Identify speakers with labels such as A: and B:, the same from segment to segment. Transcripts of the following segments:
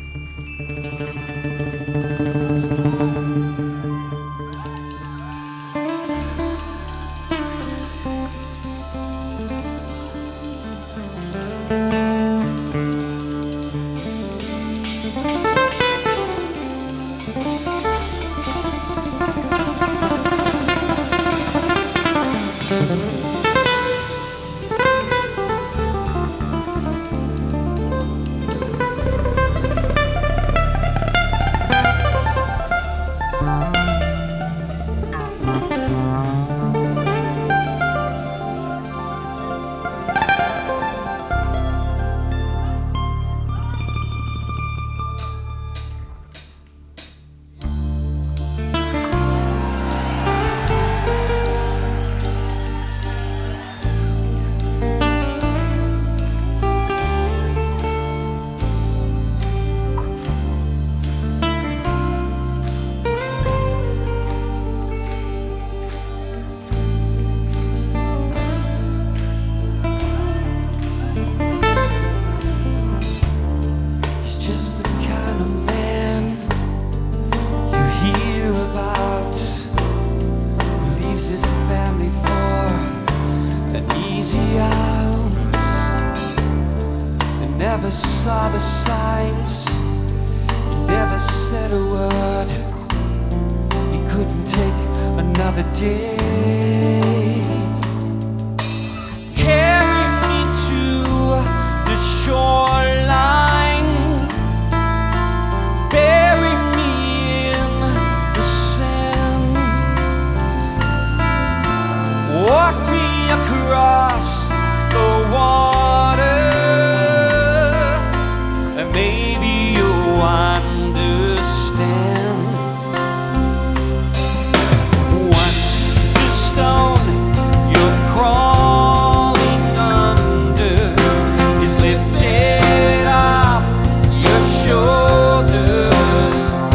A: Never saw the signs, he never said a word. He couldn't take another day. Carry me to the shoreline, bury me in the sand, walk me across the water. Maybe you'll understand. Once the stone you're crawling under is lifted off your shoulders,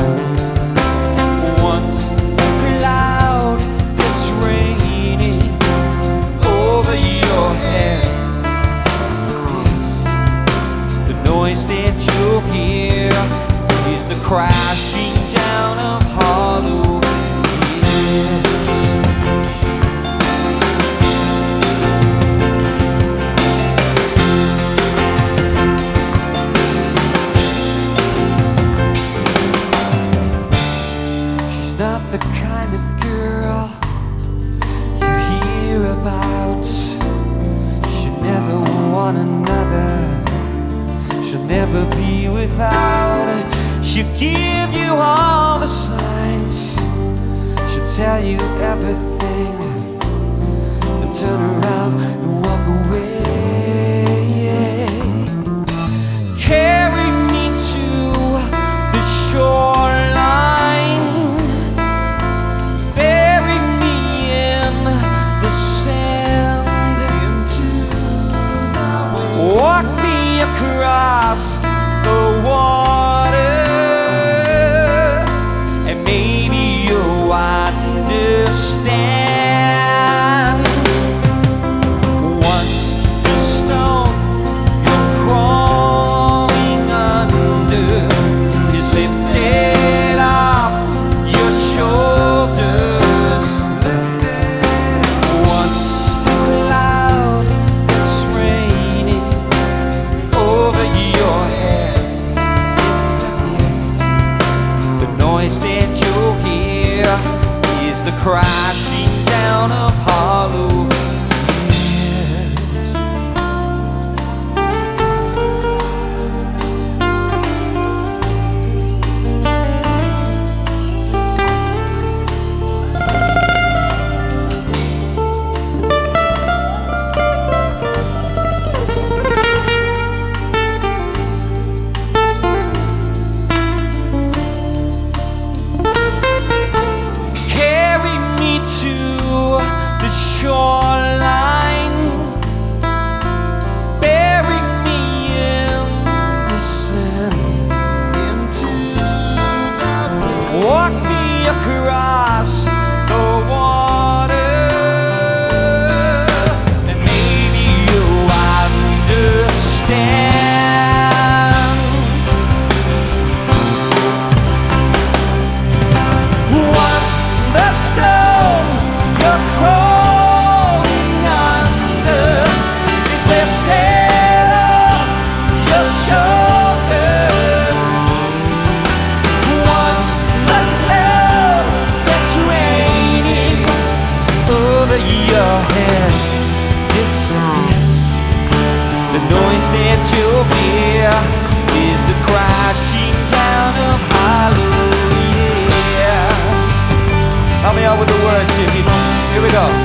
A: once the cloud that's raining over your head disappears, the noise that you hear is the crashing down of hollow hills. She's not the kind of girl you hear about. She'll never want another, she'll never be without. She'll give you all the signs, she'll tell you everything, and turn around and walk away. Carry me to the shoreline, bury me in the sand, walk me across the water, and maybe you'll understand. Once the stone you're crawling under is lifted off your shoulders, once the cloud that's raining over your head disappears, the noise that you hear is the crashing down of hollow hills. Carry me to noise that you'll hear is the crashing down of hollow years. Help me out with the words here, people. Here we go.